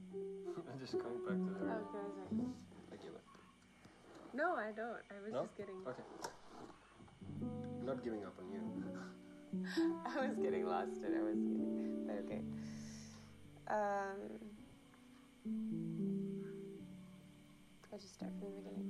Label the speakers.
Speaker 1: I'm just going back to the
Speaker 2: Okay, sorry.
Speaker 1: I give it.
Speaker 2: No, I don't. I was
Speaker 1: No?
Speaker 2: just getting...
Speaker 1: Okay. I'm not giving up on you.
Speaker 2: I was getting lost and I was getting... But okay. I'll just start from the beginning.